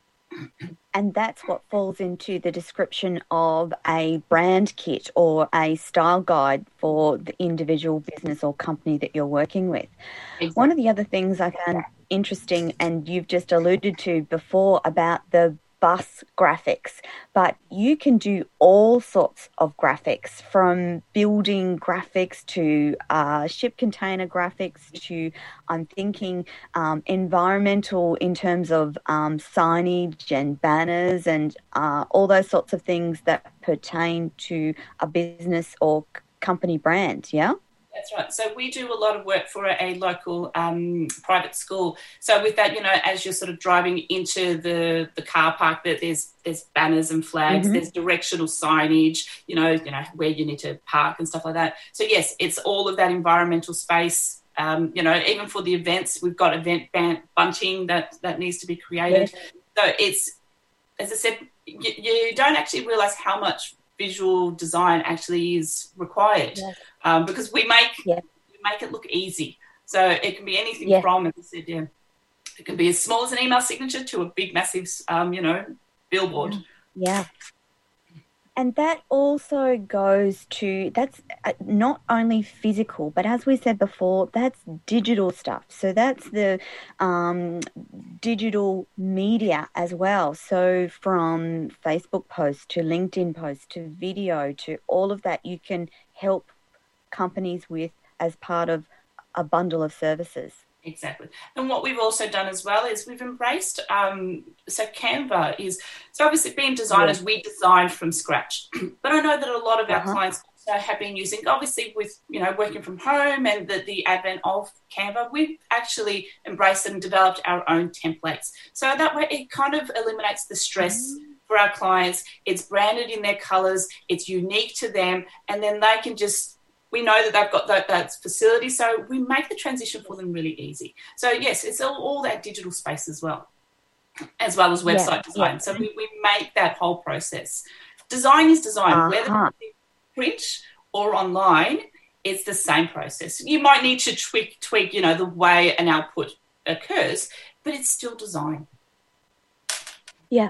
And that's what falls into the description of a brand kit or a style guide for the individual business or company that you're working with. Exactly. One of the other things I found interesting, and you've just alluded to before, about the bus graphics, but you can do all sorts of graphics, from building graphics to uh, ship container graphics to, I'm thinking, um, environmental in terms of um, signage and banners and uh, all those sorts of things that pertain to a business or c- company brand, yeah? That's right. So we do a lot of work for a, a local um, private school. So with that, you know, as you're sort of driving into the, the car park, that there's there's banners and flags, mm-hmm. there's directional signage, you know, you know where you need to park and stuff like that. So yes, it's all of that environmental space. Um, you know, even for the events, we've got event ban- bunting that that needs to be created. Yes. So it's, as I said, you, you don't actually realise how much visual design actually is required, yes. um, because we make yes. we make it look easy. So it can be anything yes. from, as I said, yeah, it can be as small as an email signature to a big, massive, um, you know, billboard. Yeah. And that also goes to, that's not only physical, but as we said before, that's digital stuff. So that's the um, digital media as well. So from Facebook posts to LinkedIn posts to video to all of that, you can help companies with as part of a bundle of services. Exactly. And what we've also done as well is we've embraced, um, so Canva is, so obviously being designers, yeah. we design from scratch. But I know that a lot of our uh-huh. clients also have been using, obviously with, you know, working from home and the, the advent of Canva, we've actually embraced and developed our own templates. So that way it kind of eliminates the stress mm-hmm. for our clients. It's branded in their colours, it's unique to them, and then they can just, we know that they've got that, that facility, so we make the transition for them really easy. So, yes, it's all, all that digital space as well, as well as website yeah, design. Yeah. So we, we make that whole process. Design is design. Uh-huh. Whether it's print or online, it's the same process. You might need to tweak, tweak, you know, the way an output occurs, but it's still design. Yeah.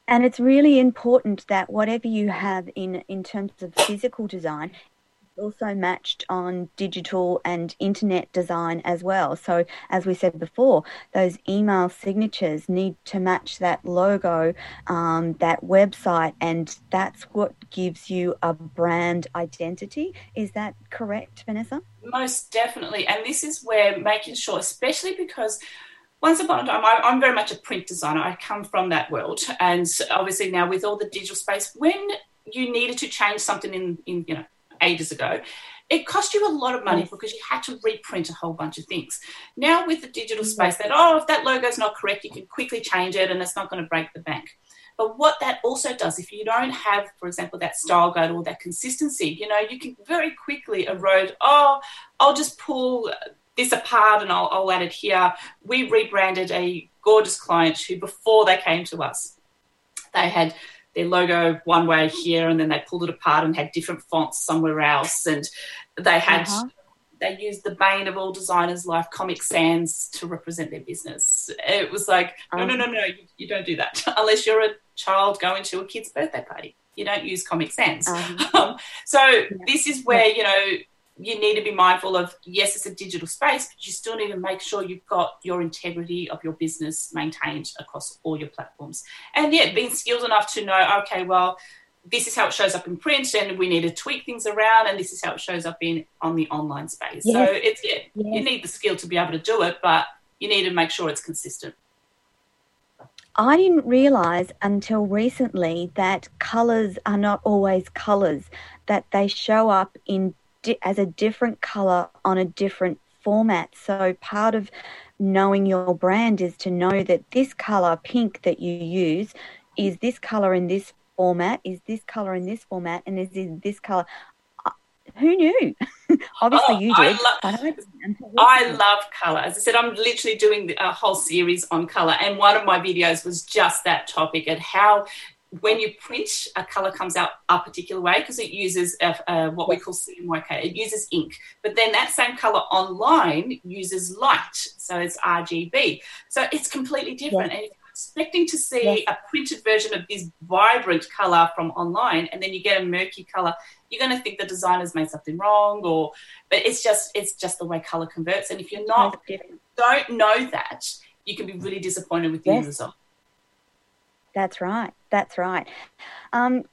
And it's really important that whatever you have in, in terms of physical design, also matched on digital and internet design as well. So as we said before, those email signatures need to match that logo, um, that website, and that's what gives you a brand identity. Is that correct, Vanessa? Most definitely. And this is where making sure, especially because once upon a time, I, I'm very much a print designer. I come from that world. And obviously now with all the digital space, when you needed to change something in, in you know, ages ago, it cost you a lot of money, yes, because you had to reprint a whole bunch of things. Now with the digital space, that, oh, if that logo is not correct, you can quickly change it and it's not going to break the bank. But what that also does, if you don't have, for example, that style guide or that consistency, you know, you can very quickly erode, oh, I'll just pull this apart and I'll, I'll add it here. We rebranded a gorgeous client who, before they came to us, they had their logo one way here and then they pulled it apart and had different fonts somewhere else. And they had, uh-huh. they used the bane of all designers' life, Comic Sans, to represent their business. It was like, no, no, no, no, you, you don't do that. Unless you're a child going to a kid's birthday party. You don't use Comic Sans. Uh-huh. Um, so yeah. This is where, you know, you need to be mindful of, yes, it's a digital space, but you still need to make sure you've got your integrity of your business maintained across all your platforms. And, yeah, being skilled enough to know, okay, well, this is how it shows up in print and we need to tweak things around, and this is how it shows up in on the online space. Yes. So, it's yeah, yes. you need the skill to be able to do it, but you need to make sure it's consistent. I didn't realise until recently that colours are not always colours, that they show up in as a different colour on a different format. So part of knowing your brand is to know that this colour, pink, that you use is this colour in this format, is this colour in this format, and is this colour. Who knew? Obviously, oh, you did. I, lo- I love colour. As I said, I'm literally doing a whole series on colour, and one of my videos was just that topic, and how when you print, a colour comes out a particular way because it uses uh, uh, what we call C M Y K. It uses ink. But then that same colour online uses light, so it's R G B. So it's completely different. Yeah. And if you're expecting to see yeah. a printed version of this vibrant colour from online, and then you get a murky colour, you're going to think the designer's made something wrong, or but it's just it's just the way colour converts. And if you're not don't know that, you can be really disappointed with the yes. end result. That's right. That's right. Um,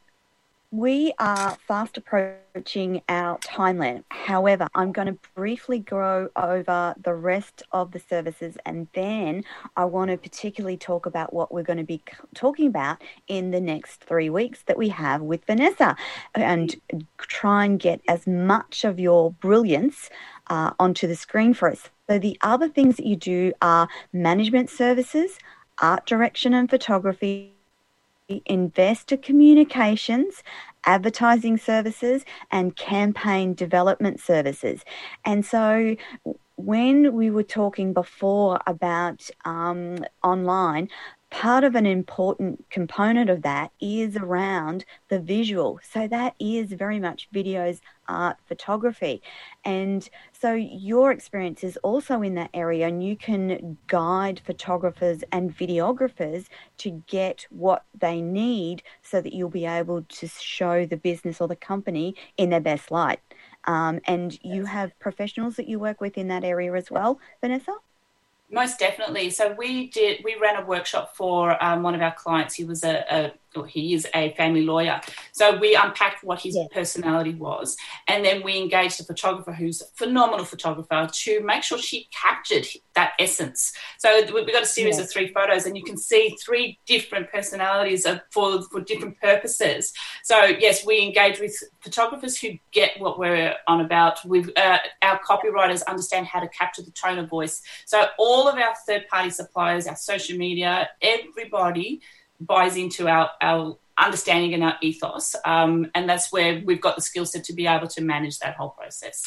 we are fast approaching our time limit. However, I'm going to briefly go over the rest of the services, and then I want to particularly talk about what we're going to be talking about in the next three weeks that we have with Vanessa, and try and get as much of your brilliance uh, onto the screen for us. So the other things that you do are management services, art direction and photography, investor communications, advertising services, and campaign development services. And so when we were talking before about um, online, part of an important component of that is around the visual. So that is very much videos, art, photography. And so your experience is also in that area, and you can guide photographers and videographers to get what they need so that you'll be able to show the business or the company in their best light. Um, and you have professionals that you work with in that area as well, Vanessa? Most definitely. So we did. We ran a workshop for um, one of our clients. He was a, a or he is a family lawyer. So we unpacked what his yeah. personality was, and then we engaged a photographer who's a phenomenal photographer to make sure she captured that essence. So we got a series yeah. of three photos, and you can see three different personalities for for different purposes. So yes, we engage with photographers who get what we're on about. With uh, our copywriters understand how to capture the tone of voice. So all of our third-party suppliers, our social media, everybody buys into our, our understanding and our ethos. Um, and that's where we've got the skill set to be able to manage that whole process.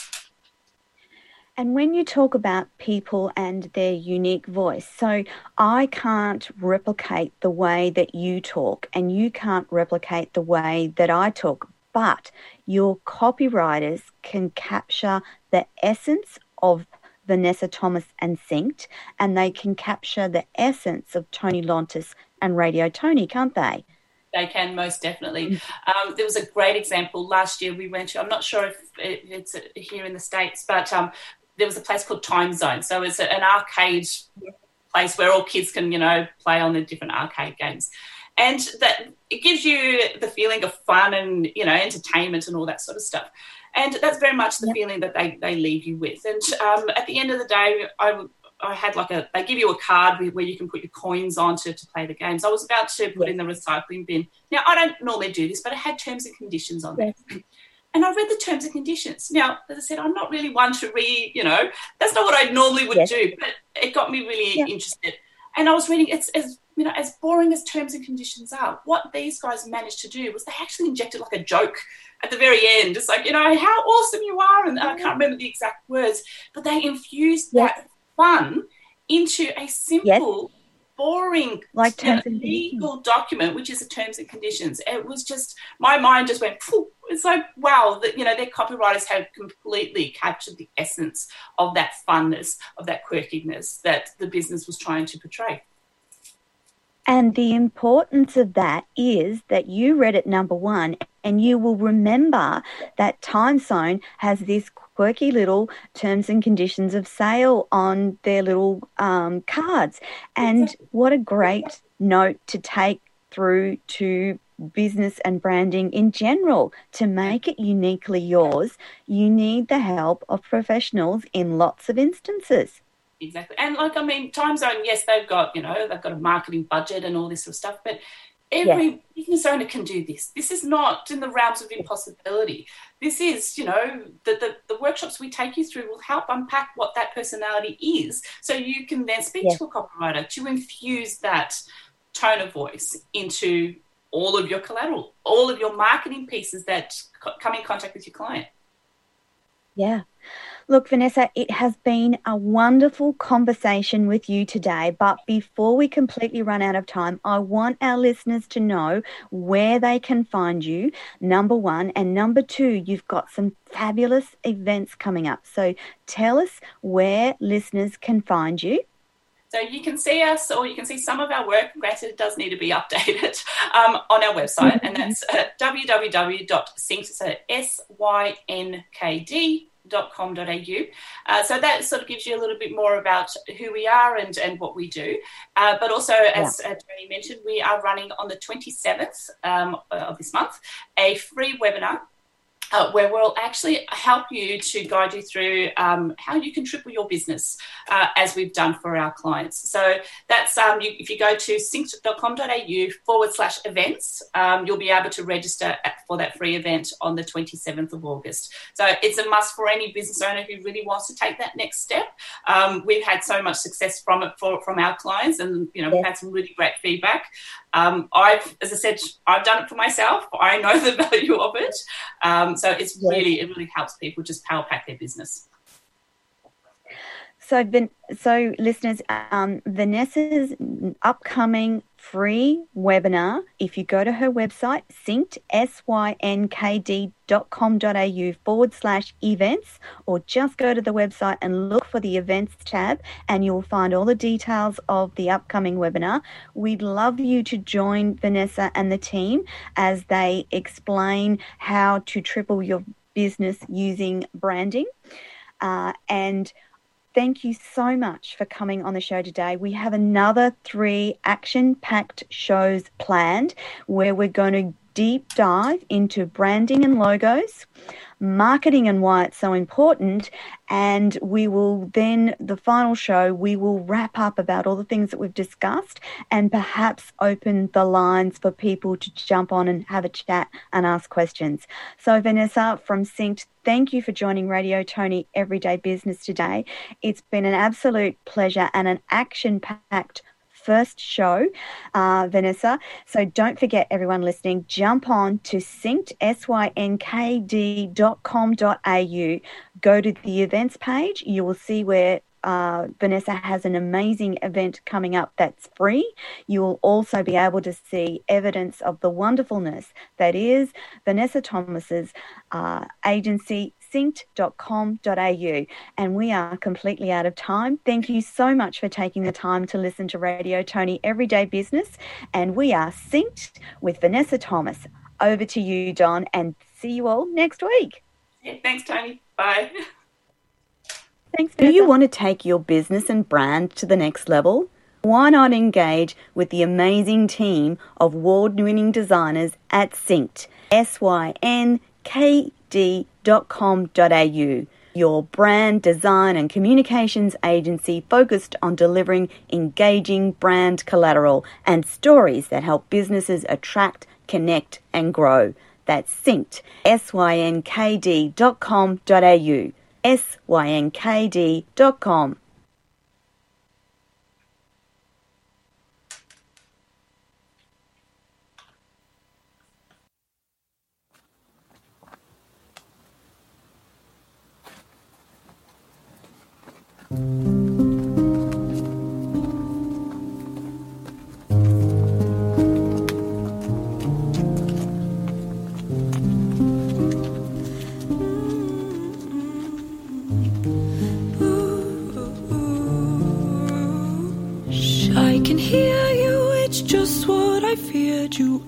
And when you talk about people and their unique voice, so I can't replicate the way that you talk, and you can't replicate the way that I talk, but your copywriters can capture the essence of Vanessa Thomas and Synced, and they can capture the essence of Tony Lontis and Radio Tony, can't they? They can, most definitely. Um, there was a great example last year we went to. I'm not sure if it's here in the States, but um, there was a place called Time Zone. So it's an arcade place where all kids can, you know, play on the different arcade games. And that it gives you the feeling of fun and, you know, entertainment and all that sort of stuff. And that's very much the yep. feeling that they, they leave you with. And um, at the end of the day, I I had like a, they give you a card where you can put your coins on to, to play the games. I was about to put in the recycling bin. Now, I don't normally do this, but it had terms and conditions on there. And I read the terms and conditions. Now, as I said, I'm not really one to read, you know, that's not what I normally would yes. do, but it got me really yeah. interested. And I was reading, it's as, you know, as boring as terms and conditions are, what these guys managed to do was they actually injected like a joke at the very end. It's like, you know, how awesome you are. And I can't remember the exact words, but they infused yes. that fun into a simple, yes. boring, like terms you know, and legal document, which is the terms and conditions. It was just, my mind just went, phew. It's like, wow, that, you know, their copywriters have completely captured the essence of that funness, of that quirkiness that the business was trying to portray. And the importance of that is that you read it, number one, and you will remember that Time Zone has this quirky little terms and conditions of sale on their little um, cards. And exactly. what a great note to take through to business and branding in general. To make it uniquely yours, you need the help of professionals in lots of instances. Exactly. And like, I mean, Time Zone, yes, they've got, you know, they've got a marketing budget and all this sort of stuff, but every yeah. business owner can do this. This is not in the realms of impossibility. This is, you know, the, the, the workshops we take you through will help unpack what that personality is, so you can then speak yeah. to a copywriter to infuse that tone of voice into all of your collateral, all of your marketing pieces that come in contact with your client. Yeah. Look, Vanessa, it has been a wonderful conversation with you today, but before we completely run out of time, I want our listeners to know where they can find you, number one, and number two, you've got some fabulous events coming up. So tell us where listeners can find you. So you can see us, or you can see some of our work. Granted, it does need to be updated um, on our website, and that's uh, w w w dot synkd, so S Y N K D dot com dot a u. Uh, so that sort of gives you a little bit more about who we are and, and what we do. Uh, but also, as yeah. uh, Tony mentioned, we are running on the twenty-seventh um, of this month a free webinar Uh, where we'll actually help you to guide you through um, how you can triple your business uh, as we've done for our clients. So that's um, you, if you go to synkd dot com dot a u forward slash events, um, you'll be able to register for that free event on the twenty-seventh of August. So it's a must for any business owner who really wants to take that next step. Um, we've had so much success from it for, from our clients, and you know yeah. we've had some really great feedback. Um, I've, as I said, I've done it for myself. I know the value of it. Um, so it's yes. really, it really helps people just power pack their business. So, so listeners, um, Vanessa's upcoming free webinar, if you go to her website, synkd, S Y N K D dot com dot a u forward slash events, or just go to the website and look for the events tab, and you'll find all the details of the upcoming webinar. We'd love you to join Vanessa and the team as they explain how to triple your business using branding. Uh, and Thank you so much for coming on the show today. We have another three action-packed shows planned where we're going to deep dive into branding and logos, marketing and why it's so important, and we will then, the final show, we will wrap up about all the things that we've discussed and perhaps open the lines for people to jump on and have a chat and ask questions. So Vanessa from Synkd, thank you for joining Radio Tony Everyday Business today. It's been an absolute pleasure and an action-packed first show, uh, Vanessa. So don't forget, everyone listening, jump on to synkd, S Y N K D dot com dot a u. Go to the events page. You will see where uh, Vanessa has an amazing event coming up that's free. You will also be able to see evidence of the wonderfulness that is Vanessa Thomas's uh, agency, synced dot com dot a u. And we are completely out of time. Thank you so much for taking the time to listen to Radio Tony Everyday Business. And we are synced with Vanessa Thomas. Over to you, Don, and see you all next week. Yeah, thanks, Tony. Bye. Thanks, Vanessa. Do you want to take your business and brand to the next level? Why not engage with the amazing team of award-winning designers at Synced, S Y N K D dot com dot a u, your brand design and communications agency focused on delivering engaging brand collateral and stories that help businesses attract, connect and grow. That's Synced, S Y N K D dot com dot a u, S Y N K D dot com. I can hear you, it's just what I feared. You